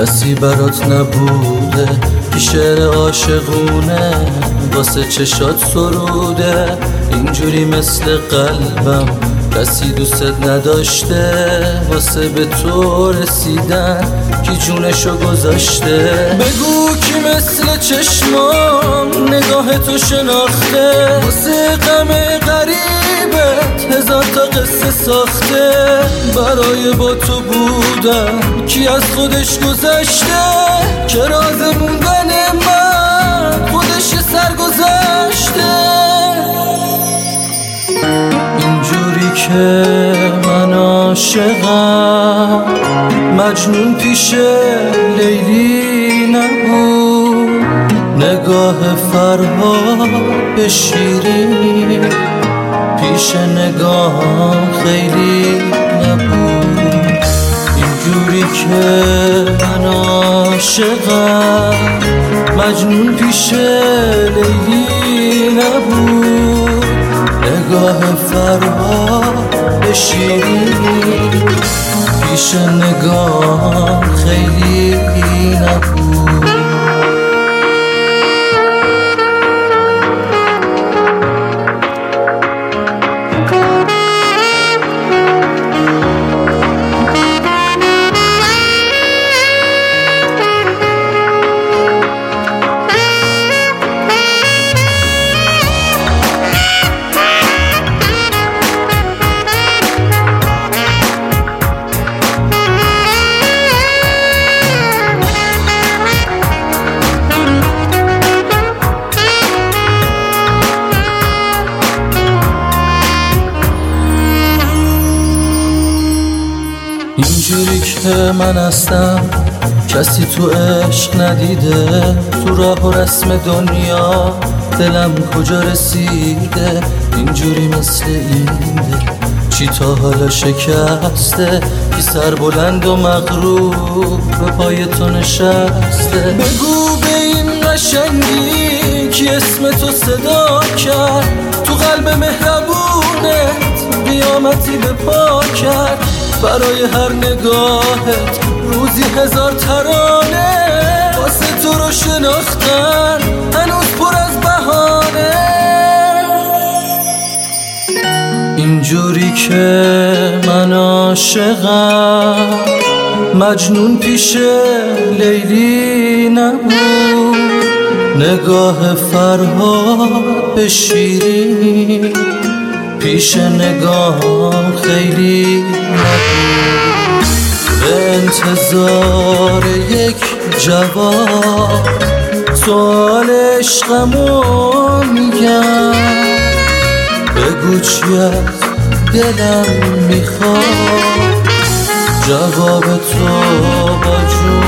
کسی برات نبوده که شعر عاشقونه واسه چشات سروده. اینجوری مثل قلبم کسی دوست نداشته، واسه به تو رسیدن کی جونشو گذاشته. بگو کی مثل چشمام نگاه تو شناخته، واسه غم غریبت هزار تا قصه ساخته. برای با تو بودن کی از خودش گذشته، که راز موندن من خودش سرگذشته. اینجوری که من عاشقم مجنون پیش لیلی نبود، نگاه فرهاد به شیرین پیش نگاهم خیلی نبود. اینجوری که من عاشقم مجنون پیش لیلی نبود، نگاه فرهاد به شیرین پیش نگاهم خیلی نبود. اینجوری که من هستم کسی تو عشق ندیده، تو راه و رسم دنیا دلم کجا رسیده. اینجوری مثل این دل چی تا حالا شکسته، کی سر بلند و مغرور به پای تو نشسته. بگو به این قشنگی کی اسم تو صدا کرد، تو قلب مهربونت قیامتی به پا کرد. برای هر نگاهت روزی هزار ترانه، واسه تو رو شناختن هنوز پر از بهانه. اینجوری که من عاشقم مجنون پیش لیلی نبود، نگاه فرهاد به شیرین پیش نگاهم خیلی نبود. به انتظار یک جواب سوال عشقمو میگم، بگو چی از دلم میخواد، جواب تو با جون